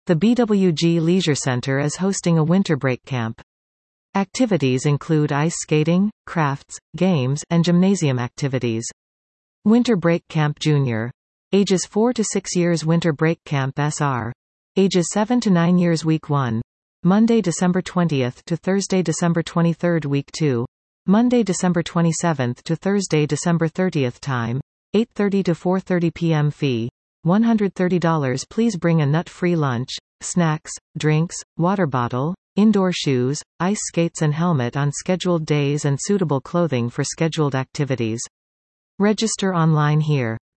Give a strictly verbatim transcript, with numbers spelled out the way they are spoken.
The B W G Leisure Center is hosting a winter break camp. Activities include ice skating, crafts, games, and gymnasium activities. Winter Break Camp Junior. Ages four to six years Winter Break Camp S R. Ages seven to nine years Week one. Monday, December twentieth to Thursday, December twenty-third Week two. Monday, December twenty-seventh to Thursday, December thirtieth Time, eight thirty to four thirty p m Fee, one hundred thirty dollars. Please bring a nut-free lunch, snacks, drinks, water bottle, indoor shoes, ice skates and helmet on scheduled days and suitable clothing for scheduled activities. Register online here.